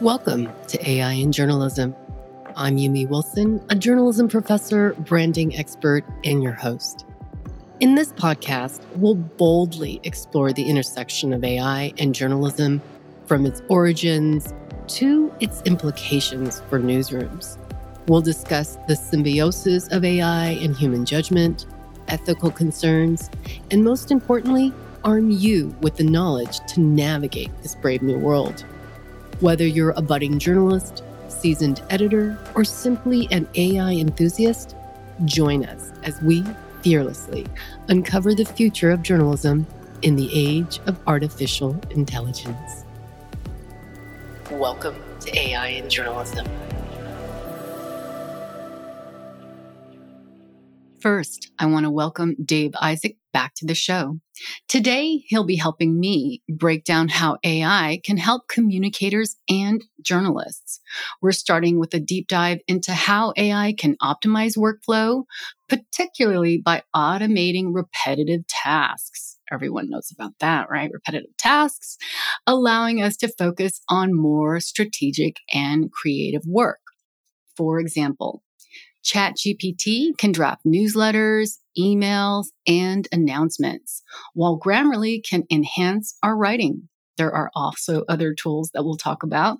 Welcome to AI in Journalism. I'm Yumi Wilson, a journalism professor, branding expert, and your host. In this podcast, we'll boldly explore the intersection of AI and journalism, from its origins to its implications for newsrooms. We'll discuss the symbiosis of AI and human judgment, ethical concerns, and most importantly, arm you with the knowledge to navigate this brave new world. Whether you're a budding journalist, seasoned editor, or simply an AI enthusiast, join us as we fearlessly uncover the future of journalism in the age of artificial intelligence. Welcome to AI in Journalism. First, I want to welcome Dave Isaac back to the show. Today, he'll be helping me break down how AI can help communicators and journalists. We're starting with a deep dive into how AI can optimize workflow, particularly by automating repetitive tasks. Everyone knows about that, right? Repetitive tasks, allowing us to focus on more strategic and creative work. For example, ChatGPT can draft newsletters, emails, and announcements, while Grammarly can enhance our writing. There are also other tools that we'll talk about.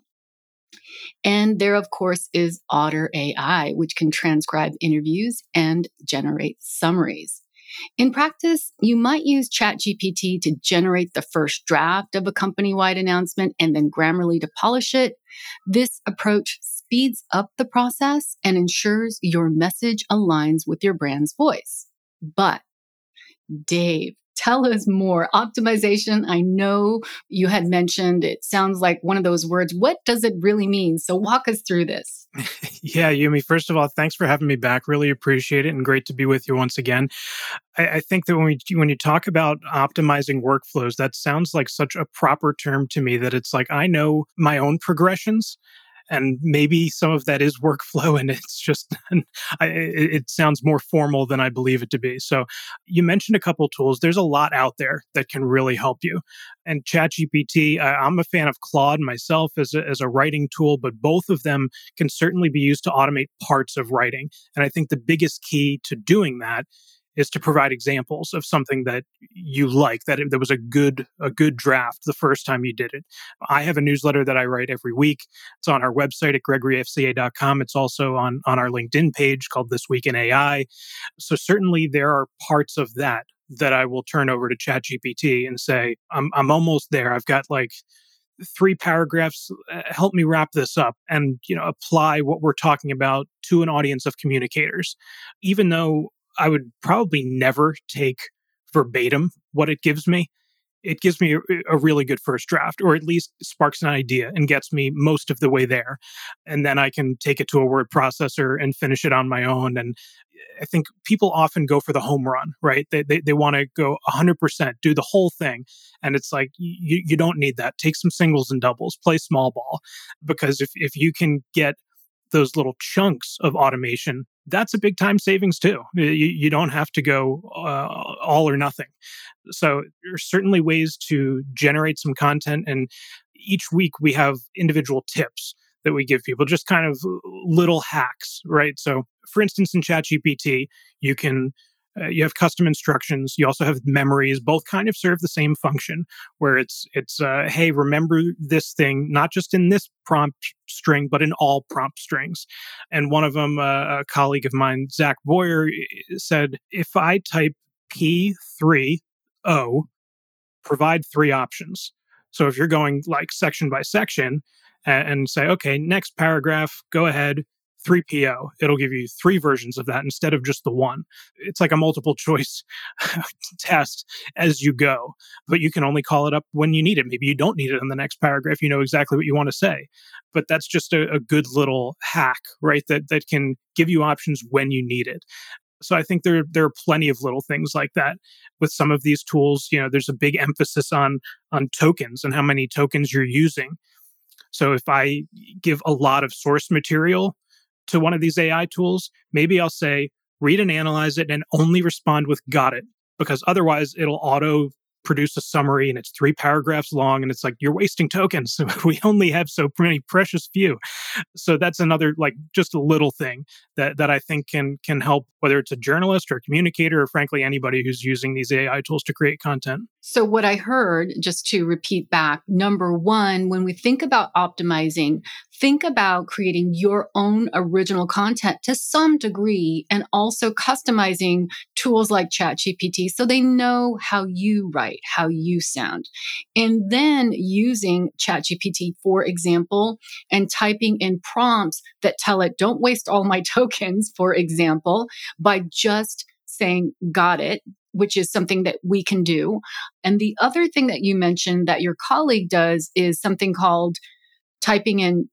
And there, of course, is Otter AI, which can transcribe interviews and generate summaries. In practice, you might use ChatGPT to generate the first draft of a company-wide announcement and then Grammarly to polish it. This approach speeds up the process and ensures your message aligns with your brand's voice. But Dave, tell us more. Optimization, I know you had mentioned, it sounds like one of those words. What does it really mean? So walk us through this. Yeah, Yumi, first of all, thanks for having me back. Really appreciate it and great to be with you once again. I think that when you talk about optimizing workflows, that sounds like such a proper term to me that it's like I know my own progressions. And maybe some of that is workflow, and it's just, it sounds more formal than I believe it to be. So you mentioned a couple tools. There's a lot out there that can really help you. And ChatGPT, I'm a fan of Claude myself as a writing tool, but both of them can certainly be used to automate parts of writing. And I think the biggest key to doing that is to provide examples of something that you like, that there was a good draft the first time you did it. I have a newsletter that I write every week. It's on our website at gregoryfca.com. It's also on our LinkedIn page called This Week in AI. So certainly there are parts of that I will turn over to ChatGPT and say, I'm almost there. I've got like 3 paragraphs. Help me wrap this up and, apply what we're talking about to an audience of communicators. Even though I would probably never take verbatim what it gives me a really good first draft, or at least sparks an idea and gets me most of the way there. And then I can take it to a word processor and finish it on my own. And I think people often go for the home run, right? They want to go 100%, do the whole thing. And it's like, you don't need that. Take some singles and doubles, play small ball. Because if you can get those little chunks of automation, that's a big time savings too. You don't have to go all or nothing. So there are certainly ways to generate some content. And each week we have individual tips that we give people, just kind of little hacks, right? So for instance, in ChatGPT, you have custom instructions. You also have memories. Both kind of serve the same function, where it's hey, remember this thing, not just in this prompt string, but in all prompt strings. And one of them, a colleague of mine, Zach Boyer, said, if I type P30, provide 3 options. So if you're going like section by section and say, okay, next paragraph, go ahead, 3PO. It'll give you 3 versions of that instead of just the one. It's like a multiple choice test as you go, but you can only call it up when you need it. Maybe you don't need it in the next paragraph. You know exactly what you want to say, but that's just a good little hack, right? That can give you options when you need it. So I think there are plenty of little things like that with some of these tools. There's a big emphasis on tokens and how many tokens you're using. So if I give a lot of source material to one of these AI tools, maybe I'll say, read and analyze it and only respond with got it, because otherwise it'll auto produce a summary and it's 3 paragraphs long, and it's like, you're wasting tokens. We only have so many precious few. So that's another, like, just a little thing that I think can help, whether it's a journalist or a communicator, or frankly anybody who's using these AI tools to create content. So what I heard, just to repeat back, number one, when we think about optimizing, think about creating your own original content to some degree, and also customizing tools like ChatGPT so they know how you write, how you sound. And then using ChatGPT, for example, and typing in prompts that tell it, don't waste all my tokens, for example, by just saying, got it, which is something that we can do. And the other thing that you mentioned that your colleague does is something called typing in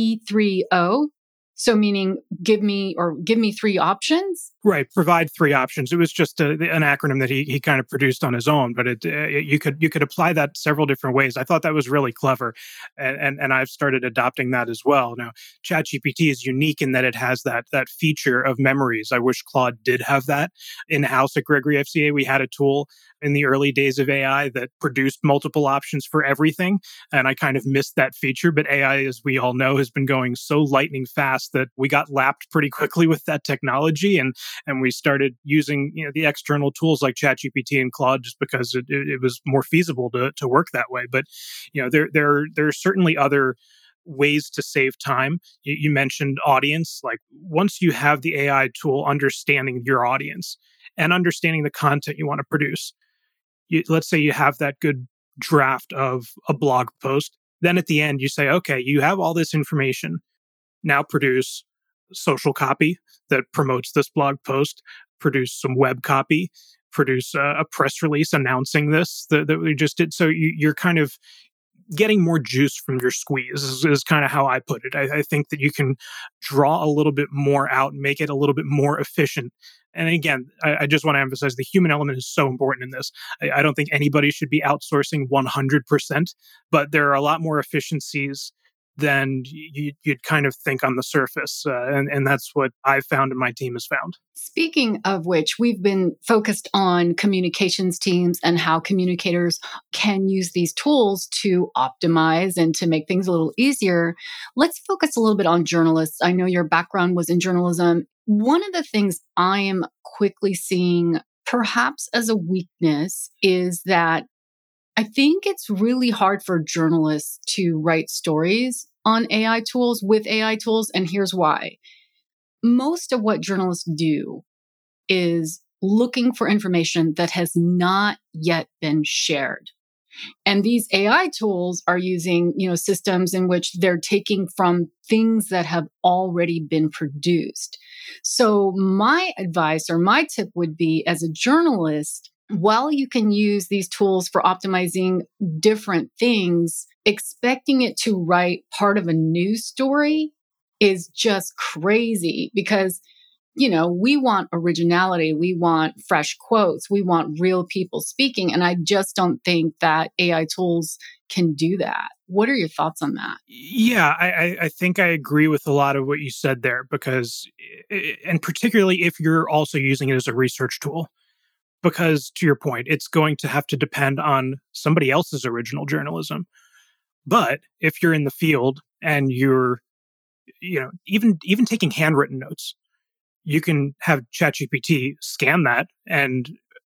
P3O. So meaning give me 3 options. Right. Provide 3 options. It was just an acronym that he kind of produced on his own, but you could apply that several different ways. I thought that was really clever, and I've started adopting that as well. Now, ChatGPT is unique in that it has that feature of memories. I wish Claude did have that in house at Gregory FCA. We had a tool in the early days of AI that produced multiple options for everything, and I kind of missed that feature. But AI, as we all know, has been going so lightning fast that we got lapped pretty quickly with that technology, and we started using the external tools like ChatGPT and Claude just because it was more feasible to work that way. But there are certainly other ways to save time. You mentioned audience. Like, once you have the AI tool understanding your audience and understanding the content you want to produce, let's say you have that good draft of a blog post. Then at the end, you say, okay, you have all this information. Now produce social copy that promotes this blog post, produce some web copy, produce a press release announcing this that we just did. So you're kind of getting more juice from your squeeze is kind of how I put it. I think that you can draw a little bit more out and make it a little bit more efficient. And again, I just want to emphasize the human element is so important in this. I don't think anybody should be outsourcing 100%, but there are a lot more efficiencies than you'd kind of think on the surface. And that's what I've found and my team has found. Speaking of which, we've been focused on communications teams and how communicators can use these tools to optimize and to make things a little easier. Let's focus a little bit on journalists. I know your background was in journalism. One of the things I am quickly seeing, perhaps as a weakness, is that I think it's really hard for journalists to write stories on AI tools with AI tools. And here's why. Most of what journalists do is looking for information that has not yet been shared. And these AI tools are using, systems in which they're taking from things that have already been produced. So my advice or my tip would be, as a journalist, while you can use these tools for optimizing different things, expecting it to write part of a news story is just crazy because, we want originality. We want fresh quotes. We want real people speaking. And I just don't think that AI tools can do that. What are your thoughts on that? Yeah, I think I agree with a lot of what you said there because, and particularly if you're also using it as a research tool. Because to your point, it's going to have to depend on somebody else's original journalism. But if you're in the field and you're, even taking handwritten notes, you can have ChatGPT scan that and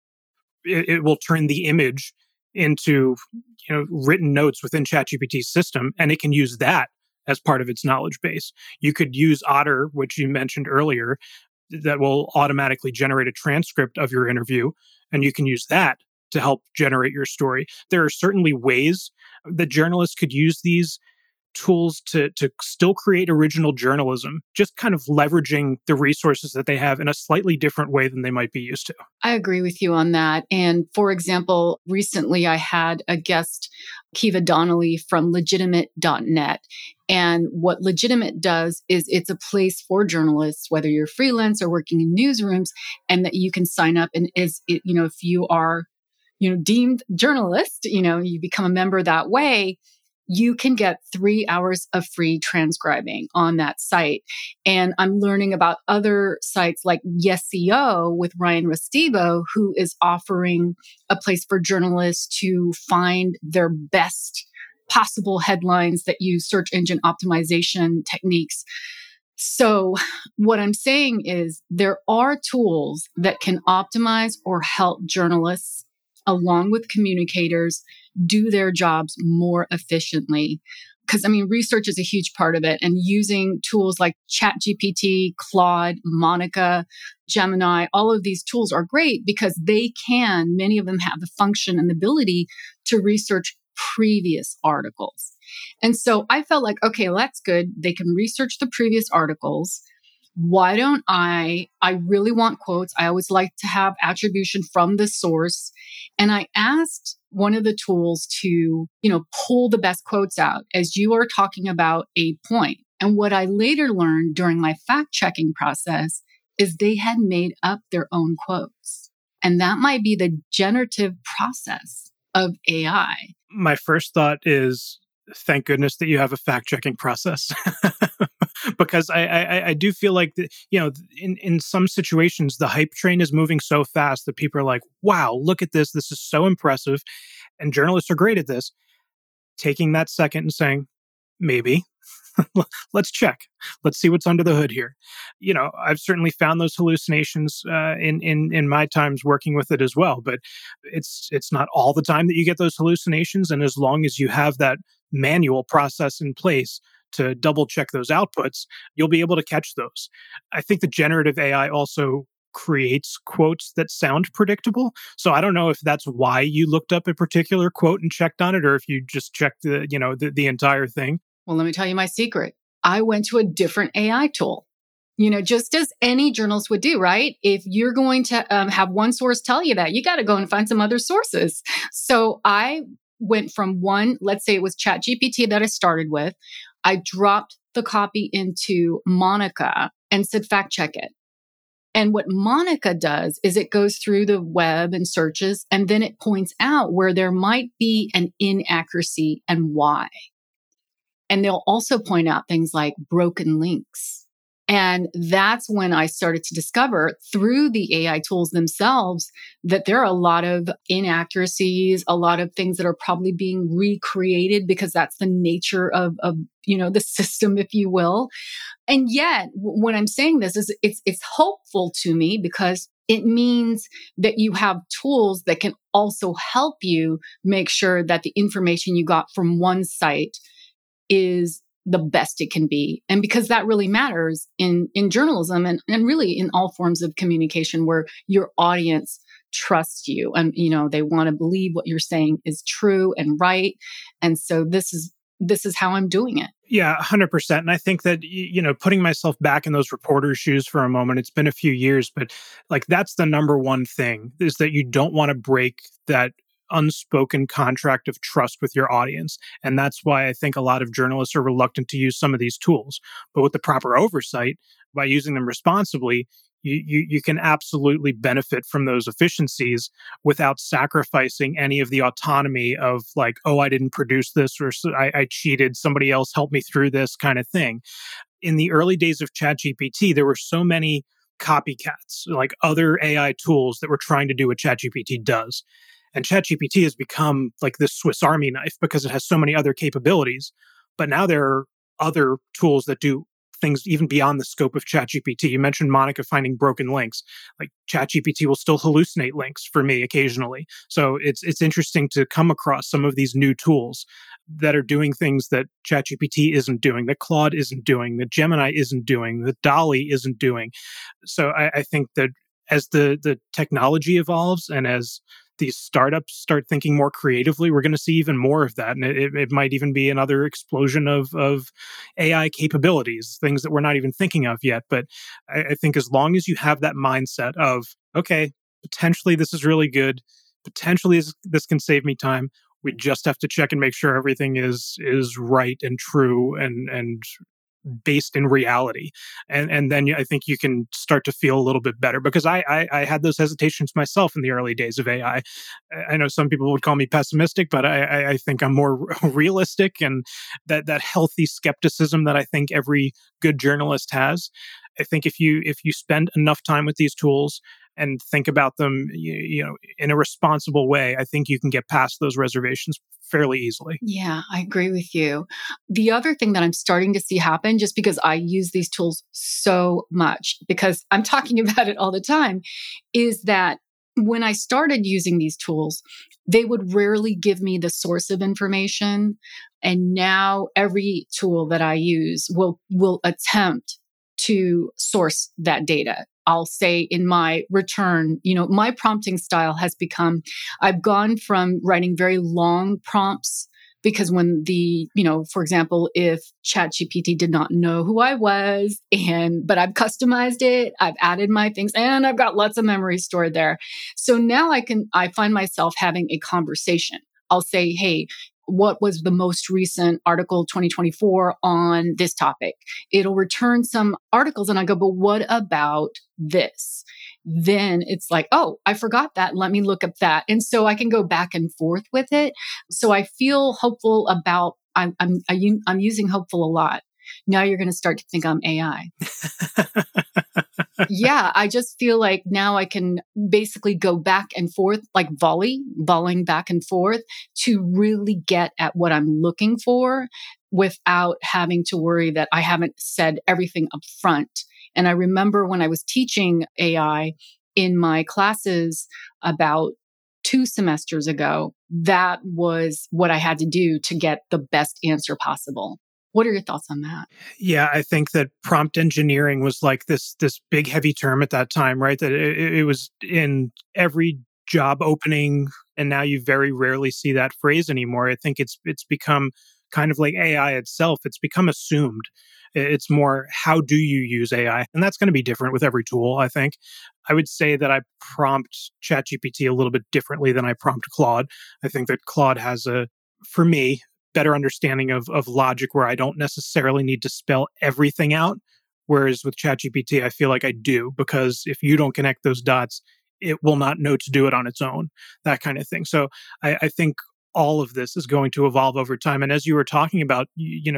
it will turn the image into, written notes within ChatGPT's system, and it can use that as part of its knowledge base. You could use Otter, which you mentioned earlier, that will automatically generate a transcript of your interview, and you can use that to help generate your story. There are certainly ways that journalists could use these tools to still create original journalism, just kind of leveraging the resources that they have in a slightly different way than they might be used to. I agree with you on that. And for example, recently I had a guest, Kiva Donnelly from legitimate.net. And what Legitimate does is it's a place for journalists, whether you're freelance or working in newsrooms, and that you can sign up. And if you are, deemed journalist, you become a member that way. you can get 3 hours of free transcribing on that site. And I'm learning about other sites like YesEO with Ryan Restivo, who is offering a place for journalists to find their best possible headlines that use search engine optimization techniques. So what I'm saying is there are tools that can optimize or help journalists along with communicators do their jobs more efficiently. Because research is a huge part of it, and using tools like ChatGPT, Claude, Monica, Gemini, all of these tools are great because many of them have the function and the ability to research previous articles. And so I felt like, okay, well, that's good. They can research the previous articles. Why don't I really want quotes. I always like to have attribution from the source. And I asked one of the tools to, pull the best quotes out as you are talking about a point. And what I later learned during my fact-checking process is they had made up their own quotes. And that might be the generative process of AI. My first thought is, thank goodness that you have a fact-checking process. Because I do feel like in some situations, the hype train is moving so fast that people are like, wow, look at this. This is so impressive. And journalists are great at this. Taking that second and saying, maybe, let's check. Let's see what's under the hood here. I've certainly found those hallucinations in my times working with it as well. But it's not all the time that you get those hallucinations. And as long as you have that manual process in place to double check those outputs, you'll be able to catch those. I think the generative AI also creates quotes that sound predictable. So I don't know if that's why you looked up a particular quote and checked on it, or if you just checked the entire thing. Well, let me tell you my secret. I went to a different AI tool. Just as any journalist would do, right? If you're going to have one source tell you that, you got to go and find some other sources. So I went from one, let's say it was ChatGPT that I started with. I dropped the copy into Monica and said, fact check it. And what Monica does is it goes through the web and searches, and then it points out where there might be an inaccuracy and why. And they'll also point out things like broken links. And that's when I started to discover through the AI tools themselves that there are a lot of inaccuracies, a lot of things that are probably being recreated because that's the nature of the system, if you will. And yet, when I'm saying this, is it's hopeful to me because it means that you have tools that can also help you make sure that the information you got from one site is the best it can be. And because that really matters in journalism and really in all forms of communication where your audience trusts you and, they want to believe what you're saying is true and right. And so this is how I'm doing it. Yeah, 100%. And I think that, putting myself back in those reporters' shoes for a moment, it's been a few years, but that's the number one thing is that you don't want to break that unspoken contract of trust with your audience. And that's why I think a lot of journalists are reluctant to use some of these tools. But with the proper oversight, by using them responsibly, you can absolutely benefit from those efficiencies without sacrificing any of the autonomy of I didn't produce this, or I cheated, somebody else helped me through this kind of thing. In the early days of ChatGPT, there were so many copycats, like other AI tools that were trying to do what ChatGPT does. And ChatGPT has become like this Swiss Army knife because it has so many other capabilities. But now there are other tools that do things even beyond the scope of ChatGPT. You mentioned Monica finding broken links. ChatGPT will still hallucinate links for me occasionally. So it's interesting to come across some of these new tools that are doing things that ChatGPT isn't doing, that Claude isn't doing, that Gemini isn't doing, that DALL-E isn't doing. So I think that as the technology evolves and as these startups start thinking more creatively, we're going to see even more of that. And it might even be another explosion of AI capabilities, things that we're not even thinking of yet. But I think as long as you have that mindset of, okay, potentially this is really good, potentially this can save me time, we just have to check and make sure everything is right and true and based in reality. And then I think you can start to feel a little bit better, because I had those hesitations myself in the early days of AI. I know some people would call me pessimistic, but I think I'm more realistic, and that healthy skepticism that I think every good journalist has. I think if you spend enough time with these tools and think about them, in a responsible way, I think you can get past those reservations fairly easily. Yeah, I agree with you. The other thing that I'm starting to see happen, just because I use these tools so much, because I'm talking about it all the time, is that when I started using these tools, they would rarely give me the source of information. And now every tool that I use will attempt to source that data. I'll say in my return, my prompting style has become, I've gone from writing very long prompts, because when for example, if ChatGPT did not know who I was, but I've customized it, I've added my things, and I've got lots of memory stored there. So now I find myself having a conversation. I'll say, hey, what was the most recent article 2024 on this topic? It'll return some articles and I go, but what about this? Then it's like, oh, I forgot that. Let me look up that. And so I can go back and forth with it. So I feel hopeful about, I'm using hopeful a lot. Now you're going to start to think I'm AI. Yeah, I just feel like now I can basically go back and forth, like volleying back and forth to really get at what I'm looking for without having to worry that I haven't said everything up front. And I remember when I was teaching AI in my classes about 2 semesters ago, that was what I had to do to get the best answer possible. What are your thoughts on that? Yeah, I think that prompt engineering was like this big heavy term at that time, right? That it was in every job opening, and now you very rarely see that phrase anymore. I think it's become kind of like AI itself. It's become assumed. It's more, how do you use AI? And that's going to be different with every tool, I think. I would say that I prompt ChatGPT a little bit differently than I prompt Claude. I think that Claude has for me, better understanding of logic, where I don't necessarily need to spell everything out. Whereas with ChatGPT, I feel like I do, because if you don't connect those dots, it will not know to do it on its own, that kind of thing. So I think all of this is going to evolve over time. And as you were talking about,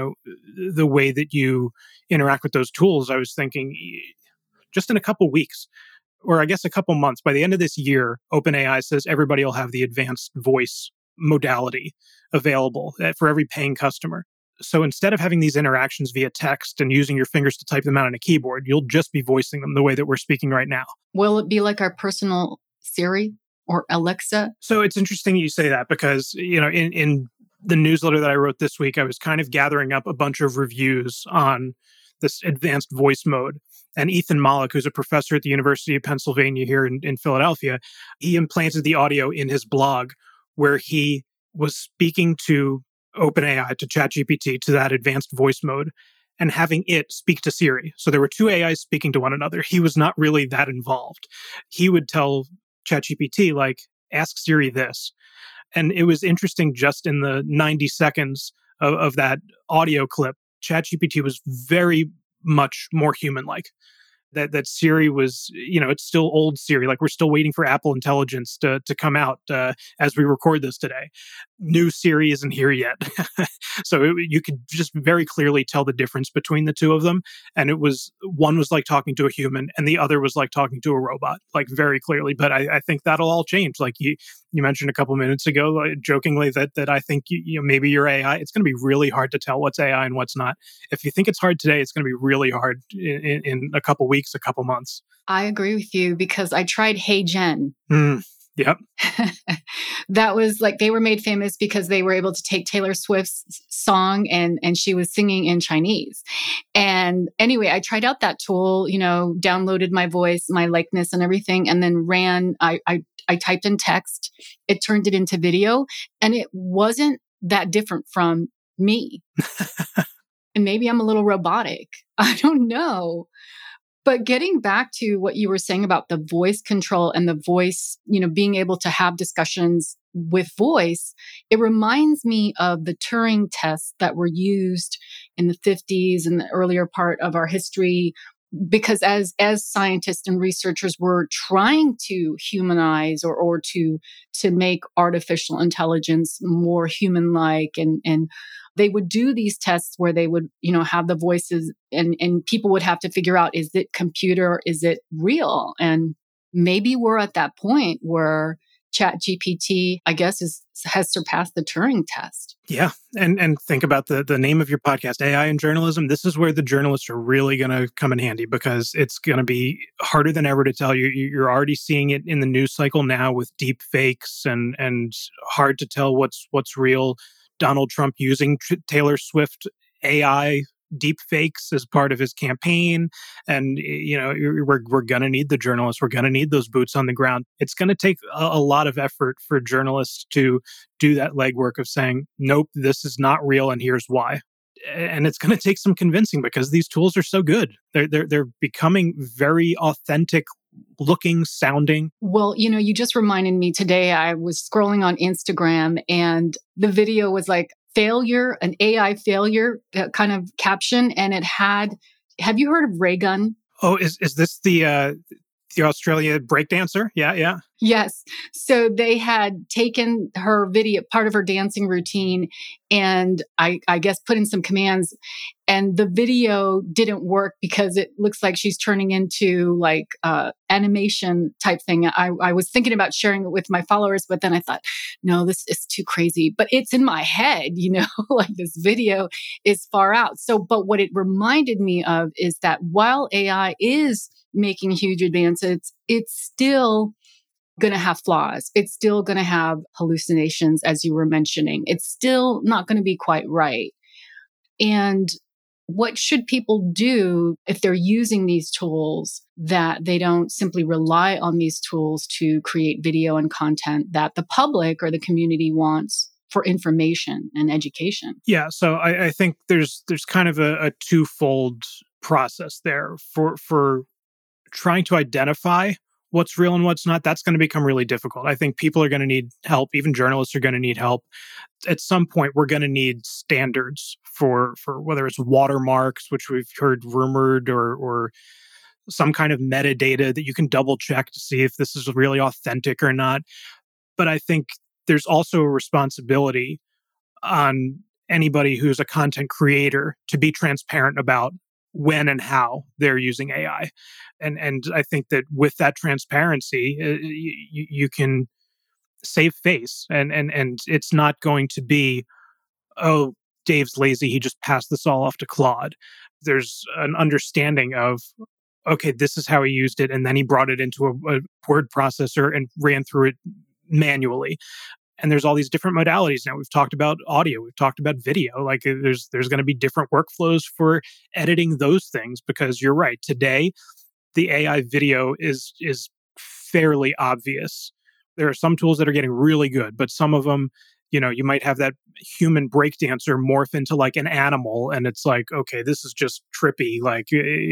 the way that you interact with those tools, I was thinking just in a couple weeks, or I guess a couple months, by the end of this year, OpenAI says everybody will have the advanced voice modality available for every paying customer. So instead of having these interactions via text and using your fingers to type them out on a keyboard, you'll just be voicing them the way that we're speaking right now. Will it be like our personal Siri or Alexa? So it's interesting you say that, because, in the newsletter that I wrote this week, I was kind of gathering up a bunch of reviews on this advanced voice mode. And Ethan Mollick, who's a professor at the University of Pennsylvania here in Philadelphia, he implanted the audio in his blog where he was speaking to OpenAI, to ChatGPT, to that advanced voice mode, and having it speak to Siri. So there were 2 AIs speaking to one another. He was not really that involved. He would tell ChatGPT, like, ask Siri this. And it was interesting, just in the 90 seconds of that audio clip, ChatGPT was very much more human-like. That Siri was, it's still old Siri. Like, we're still waiting for Apple Intelligence to come out as we record this today. New Siri isn't here yet. So you could just very clearly tell the difference between the two of them. And one was like talking to a human, and the other was like talking to a robot, like, very clearly. But I think that'll all change. Like you mentioned a couple minutes ago, jokingly, that I think maybe your AI, it's going to be really hard to tell what's AI and what's not. If you think it's hard today, it's going to be really hard in a couple weeks, a couple months. I agree with you, because I tried Hey Jen. Yep. That was like, they were made famous because they were able to take Taylor Swift's song and she was singing in Chinese. And anyway, I tried out that tool, downloaded my voice, my likeness and everything, and then I typed in text. It turned it into video, and it wasn't that different from me. And maybe I'm a little robotic. I don't know. But getting back to what you were saying about the voice control and the voice, being able to have discussions with voice, it reminds me of the Turing tests that were used in the 50s and the earlier part of our history, because as scientists and researchers were trying to humanize or to make artificial intelligence more human like, and they would do these tests where they would have the voices, and people would have to figure out, is it computer, is it real? And maybe we're at that point where ChatGPT, I guess, has surpassed the Turing test. Yeah. And think about the name of your podcast, AI in Journalism. This is where the journalists are really going to come in handy, because it's going to be harder than ever to tell. You're already seeing it in the news cycle now with deep fakes, and hard to tell what's real. Donald Trump using Taylor Swift AI deep fakes as part of his campaign. And, we're going to need the journalists. We're going to need those boots on the ground. It's going to take a lot of effort for journalists to do that legwork of saying, nope, this is not real, and here's why. And it's going to take some convincing, because these tools are so good. They're becoming very authentic looking, sounding. Well, you just reminded me today, I was scrolling on Instagram and the video was like failure, an AI failure kind of caption. And it had, have you heard of Raygun? Oh, is this the Australia breakdancer? Yeah. Yes. So they had taken her video, part of her dancing routine, and I guess put in some commands, and the video didn't work because it looks like she's turning into like animation type thing. I was thinking about sharing it with my followers, but then I thought, no, this is too crazy. But it's in my head, like this video is far out. So, but what it reminded me of is that while AI is making huge advances, it's still going to have flaws. It's still going to have hallucinations, as you were mentioning. It's still not going to be quite right. And what should people do if they're using these tools, that they don't simply rely on these tools to create video and content that the public or the community wants for information and education? Yeah. So I think there's kind of a twofold process there for trying to identify what's real and what's not. That's going to become really difficult. I think people are going to need help. Even journalists are going to need help. At some point, we're going to need standards for whether it's watermarks, which we've heard rumored, or some kind of metadata that you can double check to see if this is really authentic or not. But I think there's also a responsibility on anybody who's a content creator to be transparent about when and how they're using AI. And I think that with that transparency, you can save face, and it's not going to be, oh, Dave's lazy, he just passed this all off to Claude. There's an understanding of, okay, this is how he used it, and then he brought it into a word processor and ran through it manually. And there's all these different modalities now. We've talked about audio, we've talked about video. Like there's going to be different workflows for editing those things, because you're right. Today, the AI video is fairly obvious. There are some tools that are getting really good, but some of them, you might have that human breakdancer morph into like an animal, and it's like, okay, this is just trippy. Like,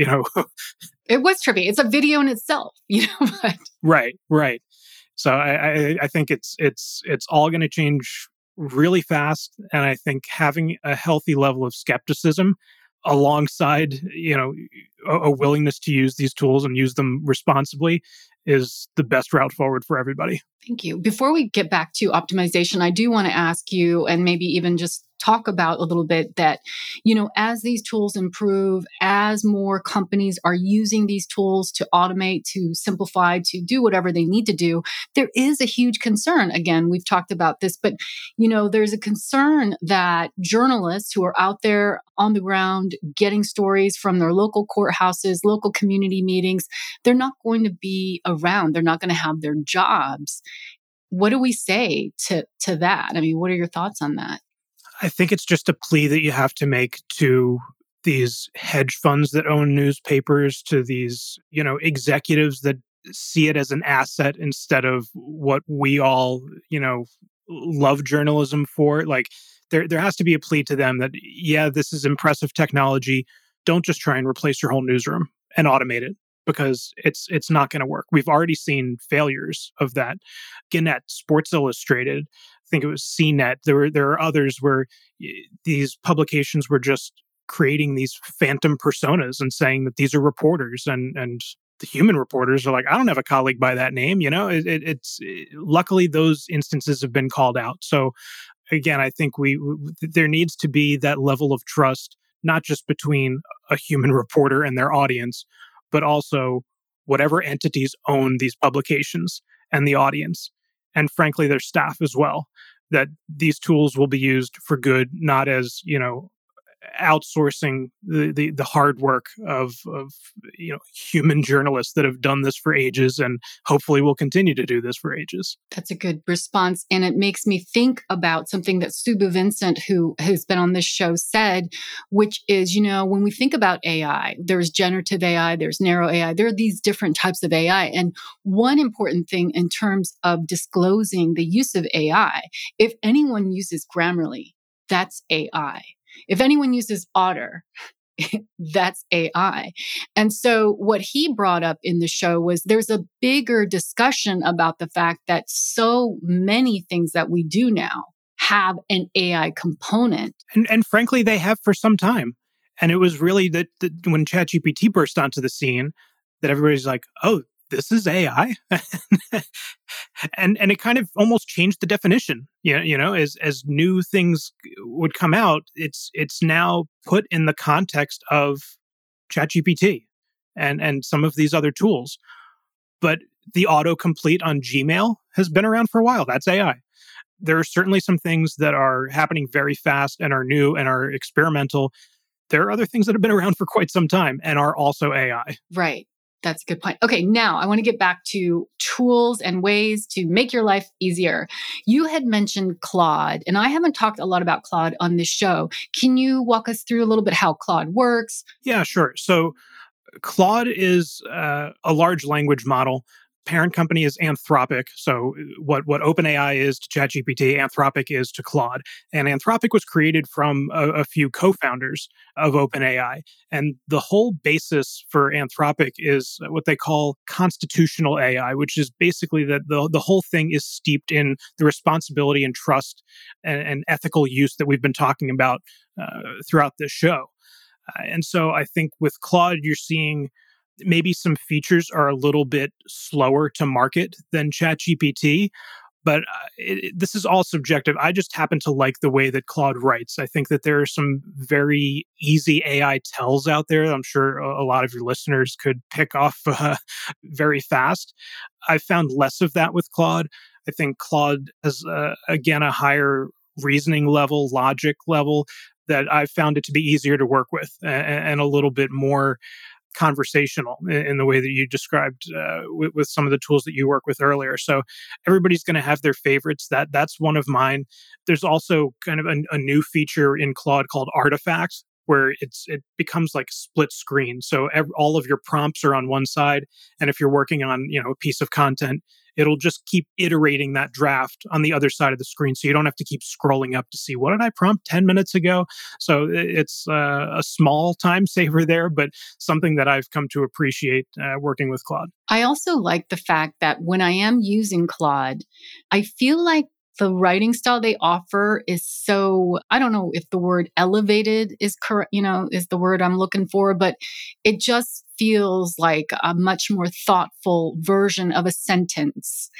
It was trippy. It's a video in itself, But... Right. So I think it's all going to change really fast, and I think having a healthy level of skepticism alongside a willingness to use these tools and use them responsibly is the best route forward for everybody. Thank you. Before we get back to optimization, I do want to ask you, and maybe even just talk about a little bit, that, as these tools improve, as more companies are using these tools to automate, to simplify, to do whatever they need to do, there is a huge concern. Again, we've talked about this, but, there's a concern that journalists who are out there on the ground getting stories from their local courthouses, local community meetings, they're not going to be around. They're not going to have their jobs. What do we say to that? I mean, what are your thoughts on that? I think it's just a plea that you have to make to these hedge funds that own newspapers, to these, executives that see it as an asset instead of what we all, love journalism for. Like there has to be a plea to them that, yeah, this is impressive technology. Don't just try and replace your whole newsroom and automate it, because it's not going to work. We've already seen failures of that. Gannett, Sports Illustrated, I think it was CNET. There are others where these publications were just creating these phantom personas and saying that these are reporters, and the human reporters are like, I don't have a colleague by that name. Luckily those instances have been called out. So again, I think there needs to be that level of trust, not just between a human reporter and their audience, but also whatever entities own these publications and the audience, and frankly, their staff as well, that these tools will be used for good, not as, outsourcing the hard work of human journalists that have done this for ages and hopefully will continue to do this for ages. That's a good response. And it makes me think about something that Subbu Vincent, who has been on this show, said, which is, when we think about AI, there's generative AI, there's narrow AI, there are these different types of AI. And one important thing in terms of disclosing the use of AI, if anyone uses Grammarly, that's AI. If anyone uses Otter, that's AI. And so what he brought up in the show was there's a bigger discussion about the fact that so many things that we do now have an AI component. And frankly, they have for some time. And it was really that when ChatGPT burst onto the scene, that everybody's like, oh, this is AI. and it kind of almost changed the definition. As new things would come out, it's now put in the context of ChatGPT and some of these other tools. But the autocomplete on Gmail has been around for a while. That's AI. There are certainly some things that are happening very fast and are new and are experimental. There are other things that have been around for quite some time and are also AI. Right. That's a good point. Okay, now I want to get back to tools and ways to make your life easier. You had mentioned Claude, and I haven't talked a lot about Claude on this show. Can you walk us through a little bit how Claude works? Yeah, sure. So Claude is a large language model. Parent company is Anthropic. So what OpenAI is to ChatGPT, Anthropic is to Claude. And Anthropic was created from a few co-founders of OpenAI. And the whole basis for Anthropic is what they call constitutional AI, which is basically that the whole thing is steeped in the responsibility and trust and ethical use that we've been talking about throughout this show. And so I think with Claude, you're seeing maybe some features are a little bit slower to market than ChatGPT, but this is all subjective. I just happen to like the way that Claude writes. I think that there are some very easy AI tells out there. I'm sure a lot of your listeners could pick off very fast. I found less of that with Claude. I think Claude has, again, a higher reasoning level, logic level that I've found it to be easier to work with and a little bit more conversational in the way that you described with some of the tools that you work with earlier. So everybody's going to have their favorites. That's one of mine. There's also kind of a new feature in Claude called Artifacts, where it becomes like split screen. So all of your prompts are on one side, and if you're working on a piece of content, it'll just keep iterating that draft on the other side of the screen. So you don't have to keep scrolling up to see, what did I prompt 10 minutes ago? So it's a small time saver there, but something that I've come to appreciate working with Claude. I also like the fact that when I am using Claude, I feel like the writing style they offer is so, I don't know if the word elevated is correct, is the word I'm looking for, but it just feels like a much more thoughtful version of a sentence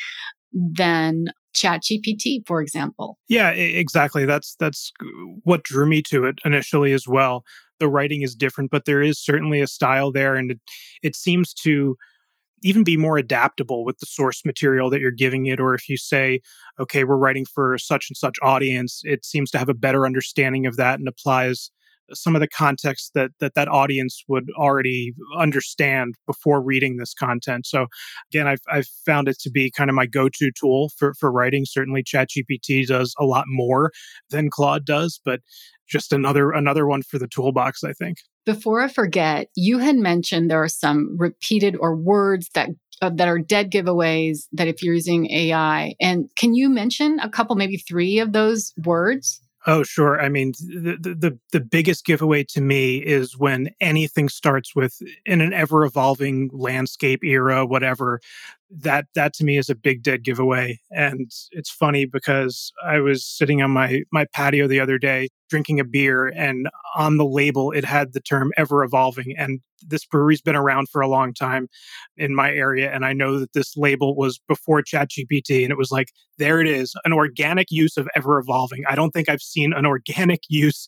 than ChatGPT, for example. Yeah, exactly. That's what drew me to it initially as well. The writing is different, but there is certainly a style there, and it seems to even be more adaptable with the source material that you're giving it. Or if you say, okay, we're writing for such and such audience, it seems to have a better understanding of that and applies some of the context that audience would already understand before reading this content. So again, I've found it to be kind of my go-to tool for writing. Certainly ChatGPT does a lot more than Claude does, but just another one for the toolbox, I think. Before I forget, you had mentioned there are some repeated or words that are dead giveaways that if you're using AI. And can you mention a couple, maybe 3 of those words? Oh, sure. I mean, the biggest giveaway to me is when anything starts with in an ever evolving landscape era, whatever. That to me is a big dead giveaway. And it's funny because I was sitting on my patio the other day drinking a beer, and on the label it had the term ever evolving. And this brewery's been around for a long time in my area, and I know that this label was before ChatGPT, and it was like, there it is, an organic use of ever evolving. I don't think I've seen an organic use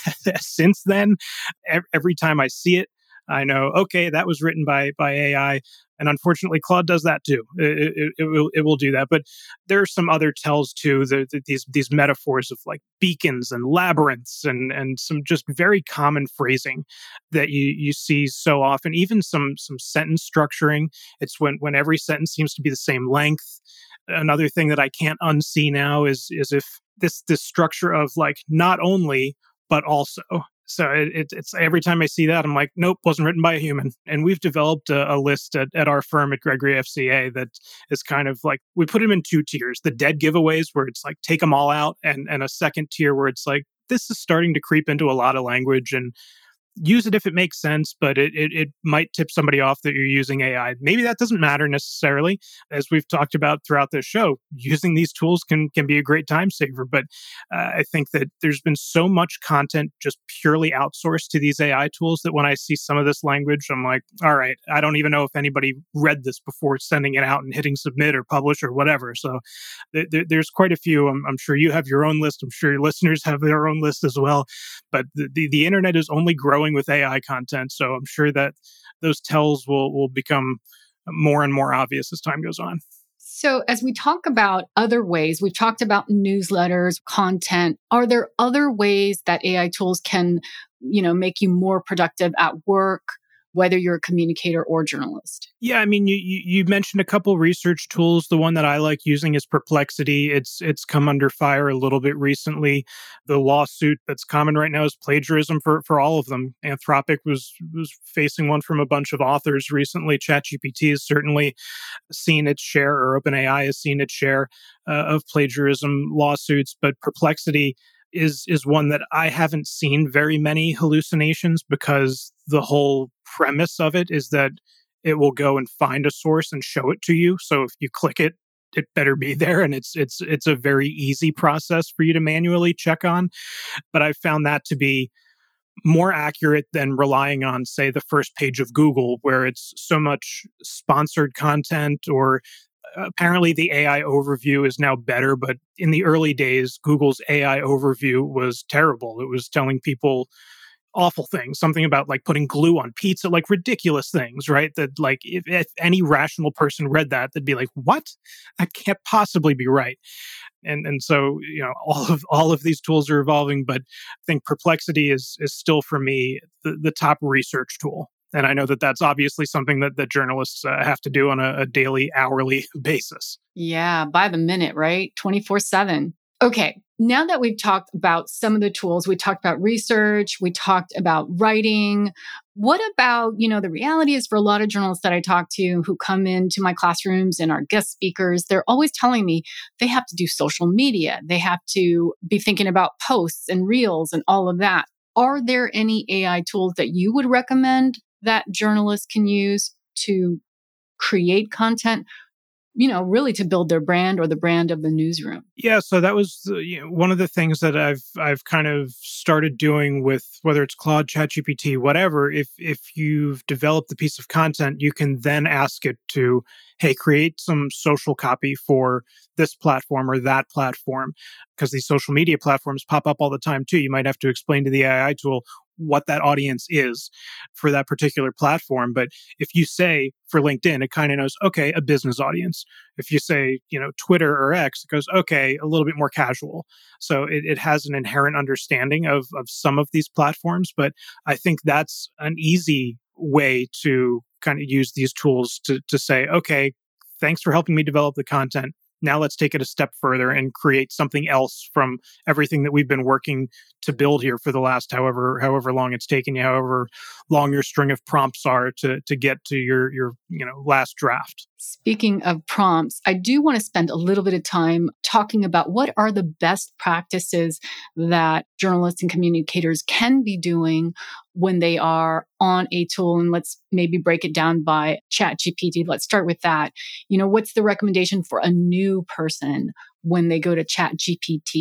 since then. Every time I see it, I know, okay, that was written by AI. And unfortunately, Claude does that too. It will do that. But there are some other tells too. These metaphors of like beacons and labyrinths and some just very common phrasing that you see so often. Even some sentence structuring. It's when every sentence seems to be the same length. Another thing that I can't unsee now is if this structure of like not only but also. So it's every time I see that, I'm like, nope, wasn't written by a human. And we've developed a list at our firm at Gregory FCA that is kind of like, we put them in two tiers: the dead giveaways, where it's like, take them all out, and a second tier where it's like, this is starting to creep into a lot of language, and use it if it makes sense, but it might tip somebody off that you're using AI. Maybe that doesn't matter necessarily. As we've talked about throughout this show, using these tools can be a great time saver. But I think that there's been so much content just purely outsourced to these AI tools that when I see some of this language, I'm like, all right, I don't even know if anybody read this before sending it out and hitting submit or publish or whatever. So there's quite a few. I'm sure you have your own list. I'm sure your listeners have their own list as well. But the internet is only growing with AI content. So I'm sure that those tells will become more and more obvious as time goes on. So as we talk about other ways, we've talked about newsletters, content. Are there other ways that AI tools can, make you more productive at work, whether you're a communicator or journalist? Yeah, I mean, you mentioned a couple research tools. The one that I like using is Perplexity. It's come under fire a little bit recently. The lawsuit that's common right now is plagiarism for all of them. Anthropic was facing one from a bunch of authors recently. ChatGPT has certainly seen its share, or OpenAI has seen its share of plagiarism lawsuits. But Perplexity is one that I haven't seen very many hallucinations, because the whole premise of it is that it will go and find a source and show it to you. So if you click it, it better be there, and it's a very easy process for you to manually check on. But I've found that to be more accurate than relying on, say, the first page of Google, where it's so much sponsored content. Or apparently the AI overview is now better, but in the early days, Google's AI overview was terrible. It was telling people awful things, something about like putting glue on pizza, like ridiculous things, right? That like if any rational person read that, they'd be like, what? That can't possibly be right. And so, all of these tools are evolving, but I think Perplexity is still for me the top research tool. And I know that that's obviously something that journalists have to do on a daily, hourly basis. Yeah, by the minute, right? 24/7. Okay, now that we've talked about some of the tools, we talked about research, we talked about writing. What about, the reality is for a lot of journalists that I talk to who come into my classrooms and are guest speakers, they're always telling me they have to do social media. They have to be thinking about posts and reels and all of that. Are there any AI tools that you would recommend that journalists can use to create content, really to build their brand or the brand of the newsroom? Yeah, so that was one of the things that I've kind of started doing with whether it's Claude, ChatGPT, whatever. If you've developed a piece of content, you can then ask it to, hey, create some social copy for this platform or that platform, because these social media platforms pop up all the time too. You might have to explain to the AI tool what that audience is for that particular platform. But if you say for LinkedIn, it kind of knows, okay, a business audience. If you say, Twitter or X, it goes, okay, a little bit more casual. So it has an inherent understanding of some of these platforms. But I think that's an easy way to kind of use these tools to say, okay, thanks for helping me develop the content. Now let's take it a step further and create something else from everything that we've been working to build here for the last however long it's taken you, however long your string of prompts are to get to your last draft. Speaking of prompts, I do want to spend a little bit of time talking about what are the best practices that journalists and communicators can be doing when they are on a tool. And let's maybe break it down by ChatGPT. Let's start with that. What's the recommendation for a new person when they go to ChatGPT?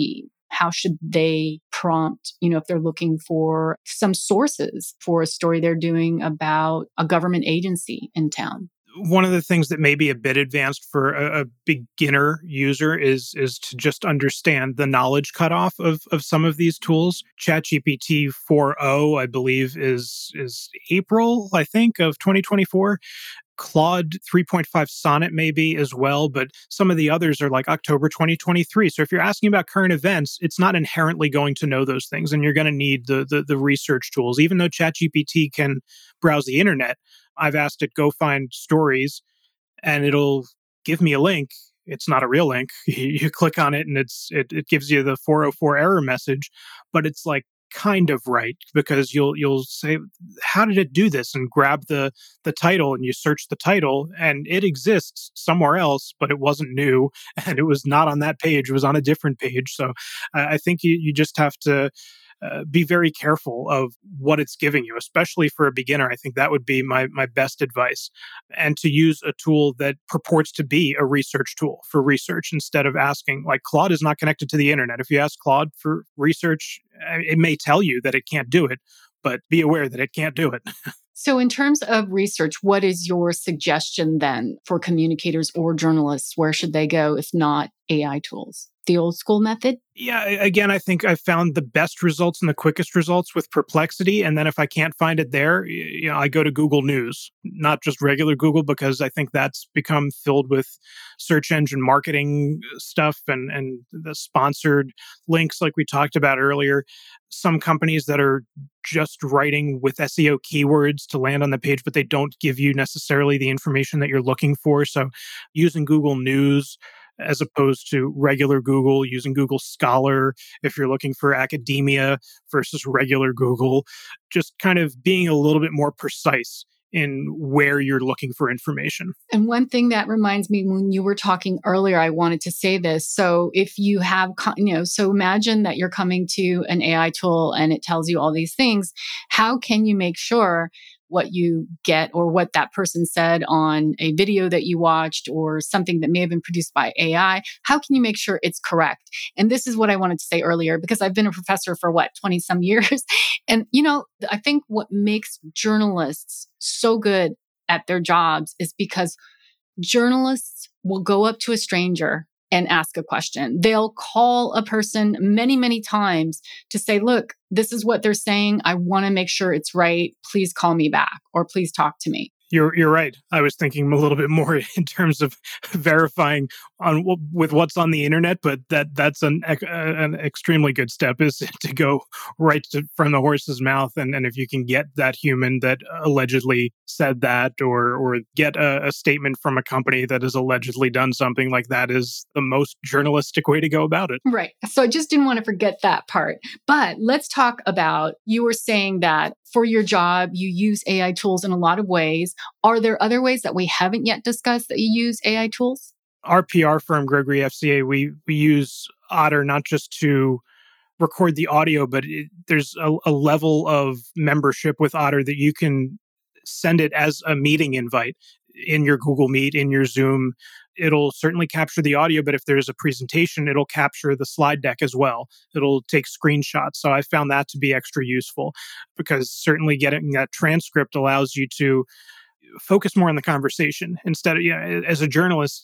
How should they prompt, if they're looking for some sources for a story they're doing about a government agency in town? One of the things that may be a bit advanced for a beginner user is to just understand the knowledge cutoff of some of these tools. ChatGPT 4.0, I believe, is April, I think, of 2024. Claude 3.5 Sonnet maybe as well, but some of the others are like October 2023. So if you're asking about current events, it's not inherently going to know those things, and you're going to need the research tools. Even though ChatGPT can browse the internet, I've asked it go find stories, and it'll give me a link. It's not a real link. You click on it, and it gives you the 404 error message, but it's like kind of right, because you'll say, how did it do this, and grab the title, and you search the title, and it exists somewhere else, but it wasn't new, and it was not on that page. It was on a different page. So I think you just have to be very careful of what it's giving you, especially for a beginner. I think that would be my best advice. And to use a tool that purports to be a research tool for research, instead of asking, like, Claude is not connected to the internet. If you ask Claude for research, it may tell you that it can't do it, but be aware that it can't do it. So, in terms of research, what is your suggestion then for communicators or journalists? Where should they go if not AI tools? The old school method? Yeah, again, I think I found the best results and the quickest results with Perplexity. And then if I can't find it there, I go to Google News, not just regular Google, because I think that's become filled with search engine marketing stuff and the sponsored links like we talked about earlier. Some companies that are just writing with SEO keywords to land on the page, but they don't give you necessarily the information that you're looking for. So using Google News as opposed to regular Google, using Google Scholar if you're looking for academia versus regular Google, just kind of being a little bit more precise in where you're looking for information. And one thing that reminds me, when you were talking earlier, I wanted to say this. So if you have, so imagine that you're coming to an AI tool and it tells you all these things. How can you make sure what you get or what that person said on a video that you watched or something that may have been produced by AI, how can you make sure it's correct? And this is what I wanted to say earlier, because I've been a professor for 20 some years. And, I think what makes journalists so good at their jobs is because journalists will go up to a stranger and ask a question. They'll call a person many, many times to say, look, this is what they're saying. I want to make sure it's right. Please call me back, or please talk to me. You're right. I was thinking a little bit more in terms of verifying with what's on the internet, but that's an extremely good step, is to go right from the horse's mouth, and if you can get that human that allegedly said that, or get a statement from a company that has allegedly done something like that, is the most journalistic way to go about it. Right. So I just didn't want to forget that part. But let's talk about, you were saying that for your job, you use AI tools in a lot of ways. Are there other ways that we haven't yet discussed that you use AI tools? Our PR firm, Gregory FCA, we use Otter not just to record the audio, but there's a level of membership with Otter that you can send it as a meeting invite in your Google Meet, in your Zoom. It'll certainly capture the audio, but if there's a presentation, it'll capture the slide deck as well. It'll take screenshots. So I found that to be extra useful, because certainly getting that transcript allows you to focus more on the conversation instead of, as a journalist,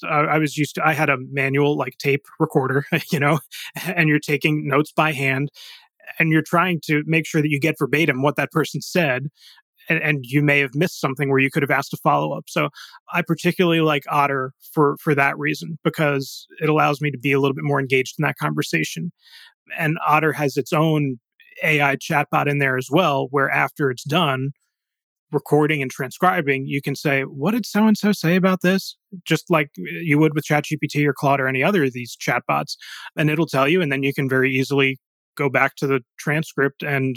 I had a manual like tape recorder, and you're taking notes by hand, and you're trying to make sure that you get verbatim what that person said. And you may have missed something where you could have asked a follow-up. So I particularly like Otter for that reason, because it allows me to be a little bit more engaged in that conversation. And Otter has its own AI chatbot in there as well, where after it's done recording and transcribing, you can say, what did so-and-so say about this? Just like you would with ChatGPT or Claude or any other of these chatbots. And it'll tell you, and then you can very easily go back to the transcript and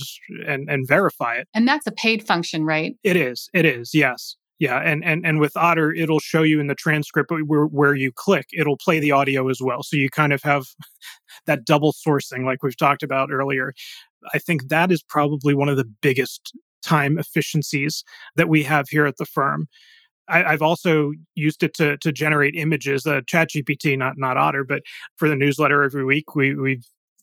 verify it. And that's a paid function, right? It is, yes. Yeah, and with Otter, it'll show you in the transcript where you click, it'll play the audio as well. So you kind of have that double sourcing like we've talked about earlier. I think that is probably one of the biggest time efficiencies that we have here at the firm. I've also used it to generate images, ChatGPT, not Otter, but for the newsletter every week,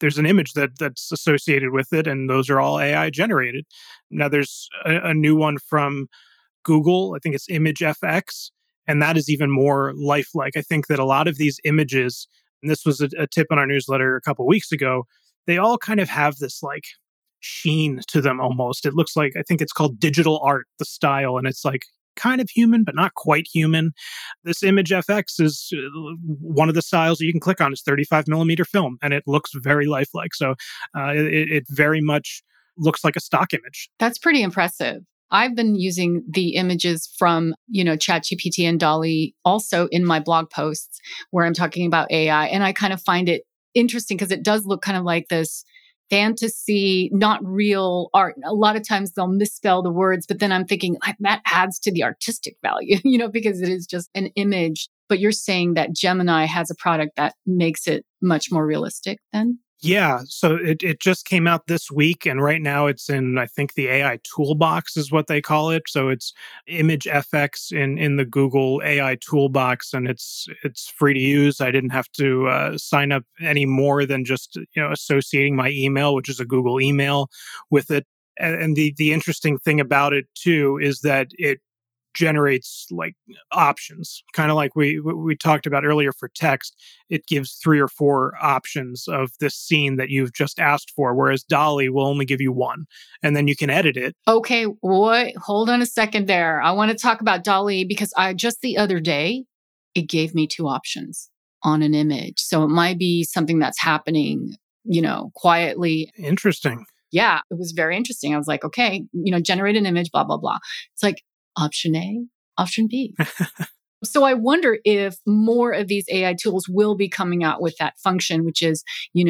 there's an image that's associated with it, and those are all AI generated. Now there's a new one from Google. I think it's ImageFX, and that is even more lifelike. I think that a lot of these images, and this was a tip on our newsletter a couple weeks ago, they all kind of have this like sheen to them almost. It looks like, I think it's called digital art, the style, and it's like kind of human, but not quite human. This ImageFX is one of the styles that you can click on. It's 35 millimeter film, and it looks very lifelike. So it very much looks like a stock image. That's pretty impressive. I've been using the images from, ChatGPT and DALL-E also in my blog posts where I'm talking about AI. And I kind of find it interesting because it does look kind of like this fantasy, not real art. A lot of times they'll misspell the words, but then I'm thinking like, that adds to the artistic value, because it is just an image. But you're saying that Gemini has a product that makes it much more realistic then? Yeah, so it just came out this week, and right now it's in, I think, the AI Toolbox is what they call it. So it's ImageFX in the Google AI Toolbox, and it's free to use. I didn't have to sign up any more than just associating my email, which is a Google email, with it. And the interesting thing about it too is that it generates like options, kind of like we talked about earlier for text. It gives 3 or 4 options of this scene that you've just asked for, whereas DALL-E will only give you one, and then you can edit it. Okay, hold on a second there. I want to talk about DALL-E because I just the other day, it gave me 2 options on an image. So it might be something that's happening, quietly. Interesting. Yeah, it was very interesting. I was like, okay, generate an image, blah, blah, blah. It's like, option A, option B. So I wonder if more of these AI tools will be coming out with that function, which is,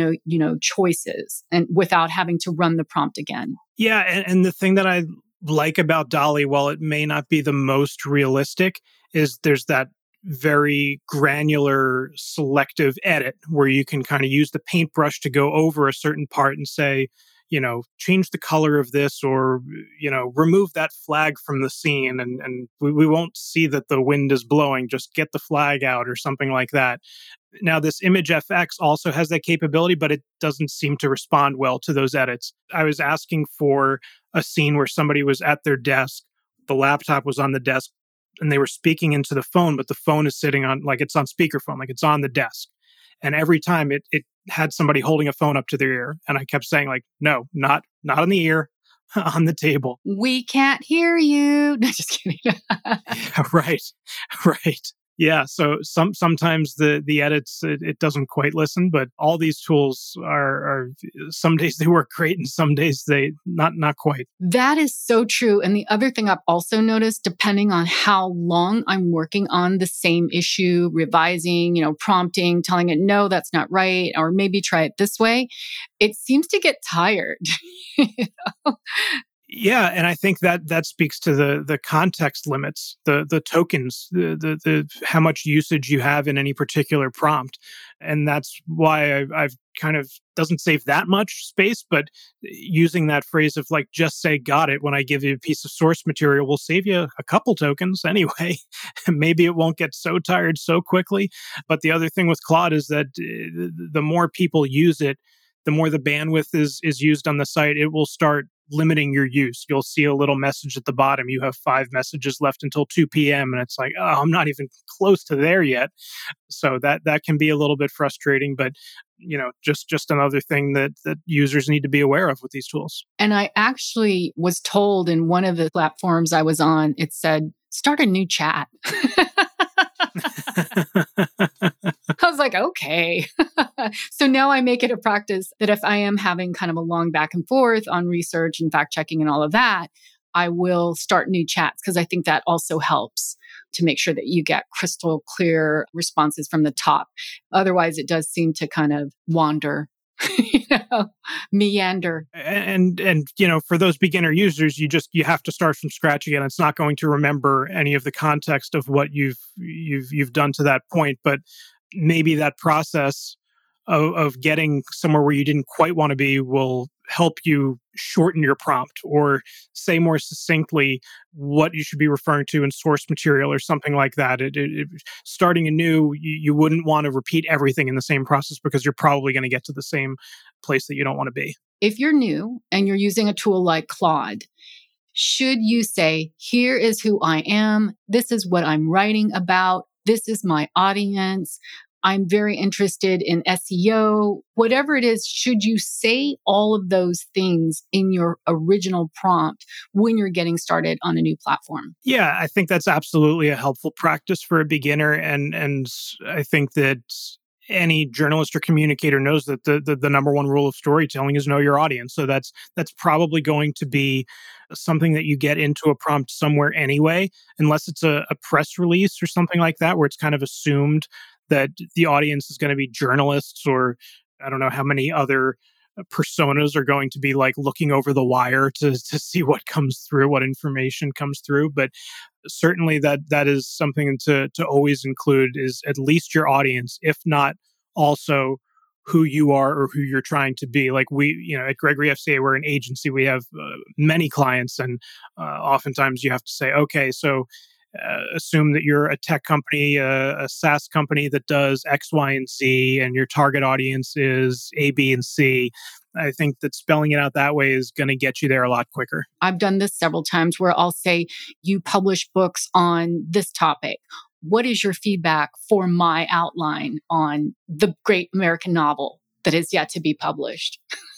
choices and without having to run the prompt again. Yeah. And the thing that I like about DALL-E, while it may not be the most realistic, is there's that very granular selective edit where you can kind of use the paintbrush to go over a certain part and say, change the color of this, or, remove that flag from the scene, and we won't see that the wind is blowing, just get the flag out or something like that. Now, this ImageFX also has that capability, but it doesn't seem to respond well to those edits. I was asking for a scene where somebody was at their desk, the laptop was on the desk, and they were speaking into the phone, but the phone is sitting on, like it's on speakerphone, like it's on the desk. And every time it had somebody holding a phone up to their ear. And I kept saying like, no, not on the ear, on the table. We can't hear you. No, just kidding. Right. Yeah. So sometimes the edits, it doesn't quite listen, but all these tools are some days they work great and some days they not quite. That is so true. And the other thing I've also noticed, depending on how long I'm working on the same issue, revising, prompting, telling it, no, that's not right, or maybe try it this way, it seems to get tired. Yeah, and I think that speaks to the context limits, the tokens, the how much usage you have in any particular prompt, and that's why I've kind of doesn't save that much space, but using that phrase of like just say got it when I give you a piece of source material will save you a couple tokens anyway. Maybe it won't get so tired so quickly, but the other thing with Claude is that the more people use it, the more the bandwidth is used on the site, it will start limiting your use. You'll see a little message at the bottom. You have 5 messages left until 2 p.m. And it's like, oh, I'm not even close to there yet. So that can be a little bit frustrating, but just another thing that users need to be aware of with these tools. And I actually was told in one of the platforms I was on, it said, start a new chat. I was like, okay. So now I make it a practice that if I am having kind of a long back and forth on research and fact checking and all of that, I will start new chats because I think that also helps to make sure that you get crystal clear responses from the top. Otherwise, it does seem to kind of wander. Meander. And for those beginner users, you have to start from scratch again. It's not going to remember any of the context of what you've done to that point, but maybe that process of getting somewhere where you didn't quite want to be will help you shorten your prompt or say more succinctly what you should be referring to in source material or something like that. Starting anew, you wouldn't want to repeat everything in the same process because you're probably going to get to the same place that you don't want to be. If you're new and you're using a tool like Claude, should you say, here is who I am, this is what I'm writing about, this is my audience, I'm very interested in SEO, whatever it is, should you say all of those things in your original prompt when you're getting started on a new platform? Yeah, I think that's absolutely a helpful practice for a beginner. And I think that any journalist or communicator knows that the number one rule of storytelling is know your audience. So that's probably going to be something that you get into a prompt somewhere anyway, unless it's a press release or something like that, where it's kind of assumed that the audience is going to be journalists, or I don't know how many other personas are going to be like looking over the wire to see what comes through, what information comes through. But certainly that is something to always include, is at least your audience, if not also who you are or who you're trying to be. Like at Gregory FCA, we're an agency. We have many clients, and oftentimes you have to say, okay, so assume that you're a tech company, a SaaS company that does X, Y, and Z, and your target audience is A, B, and C. I think that spelling it out that way is going to get you there a lot quicker. I've done this several times where I'll say, you publish books on this topic. What is your feedback for my outline on the great American novel that is yet to be published?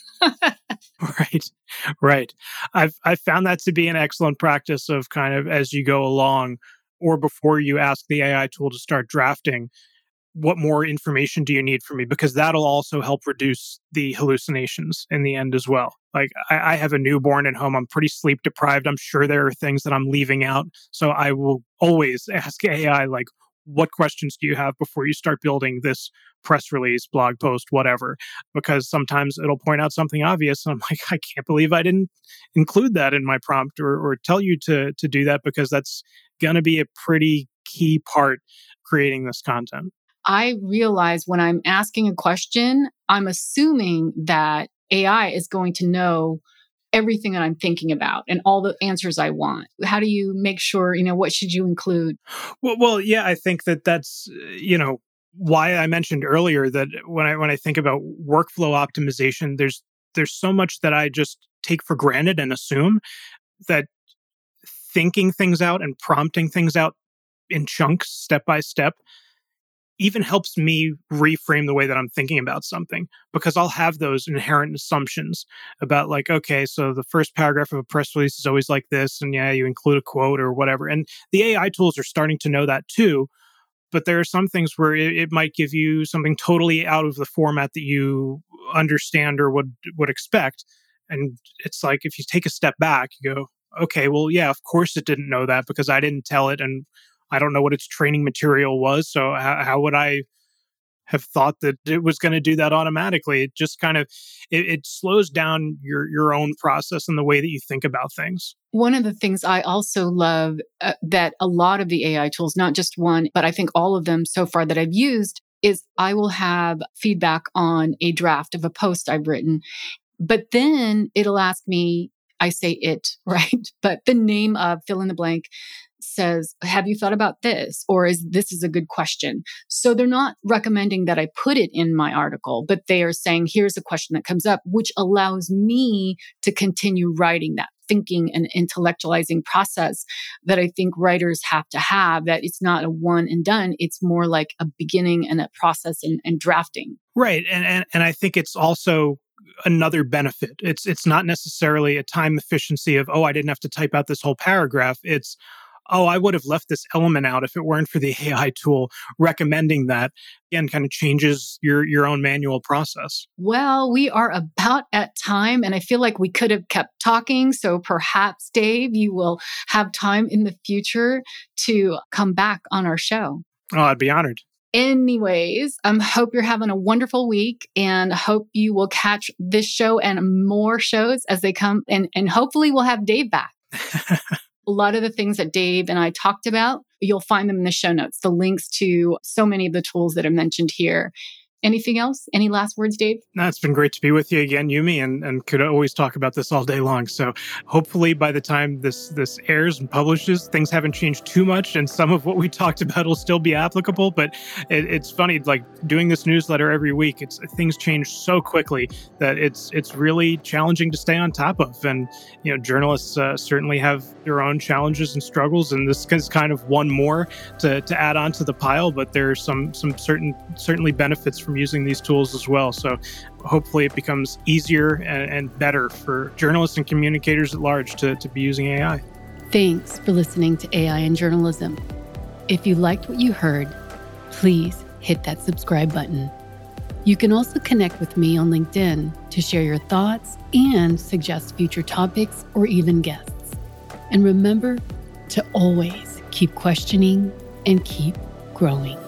Right. I've found that to be an excellent practice of kind of as you go along, or before you ask the AI tool to start drafting, what more information do you need from me? Because that'll also help reduce the hallucinations in the end as well. Like I have a newborn at home. I'm pretty sleep deprived. I'm sure there are things that I'm leaving out. So I will always ask AI, like, what questions do you have before you start building this press release, blog post, whatever? Because sometimes it'll point out something obvious. And I'm like, I can't believe I didn't include that in my prompt or tell you to do that, because that's going to be a pretty key part creating this content. I realize when I'm asking a question, I'm assuming that AI is going to know everything that I'm thinking about and all the answers I want. How do you make sure, what should you include? Well, yeah, I think that's, why I mentioned earlier that when I think about workflow optimization, there's so much that I just take for granted and assume that thinking things out and prompting things out in chunks, step by step, even helps me reframe the way that I'm thinking about something, because I'll have those inherent assumptions about like, okay, so the first paragraph of a press release is always like this. And yeah, you include a quote or whatever. And the AI tools are starting to know that too. But there are some things where it might give you something totally out of the format that you understand or would expect. And it's like, if you take a step back, you go, okay, well, yeah, of course it didn't know that because I didn't tell it. And I don't know what its training material was. So how would I have thought that it was going to do that automatically? It just kind of, it slows down your own process and the way that you think about things. One of the things I also love that a lot of the AI tools, not just one, but I think all of them so far that I've used, is I will have feedback on a draft of a post I've written, but then it'll ask me, I say it, right? But the name of fill in the blank says, have you thought about this? Or this is a good question. So they're not recommending that I put it in my article, but they are saying, here's a question that comes up, which allows me to continue writing that thinking and intellectualizing process that I think writers have to have, that it's not a one and done. It's more like a beginning and a process and drafting. Right. And I think it's also another benefit. It's not necessarily a time efficiency of, oh, I didn't have to type out this whole paragraph. It's, oh, I would have left this element out if it weren't for the AI tool recommending that. Again, kind of changes your own manual process. Well, we are about at time, and I feel like we could have kept talking. So perhaps, Dave, you will have time in the future to come back on our show. Oh, I'd be honored. Anyways, hope you're having a wonderful week, and hope you will catch this show and more shows as they come. And hopefully we'll have Dave back. A lot of the things that Dave and I talked about, you'll find them in the show notes, the links to so many of the tools that are mentioned here. Anything else? Any last words, Dave? No, it's been great to be with you again, Yumi, and could always talk about this all day long. So hopefully by the time this airs and publishes, things haven't changed too much, and some of what we talked about will still be applicable. But it's funny, like doing this newsletter every week, things change so quickly that it's really challenging to stay on top of. And journalists certainly have their own challenges and struggles, and this is kind of one more to add on to the pile. But there's some certainly benefits from using these tools as well. So hopefully it becomes easier and better for journalists and communicators at large to be using AI. Thanks for listening to AI in Journalism. If you liked what you heard, please hit that subscribe button. You can also connect with me on LinkedIn to share your thoughts and suggest future topics or even guests. And remember to always keep questioning and keep growing.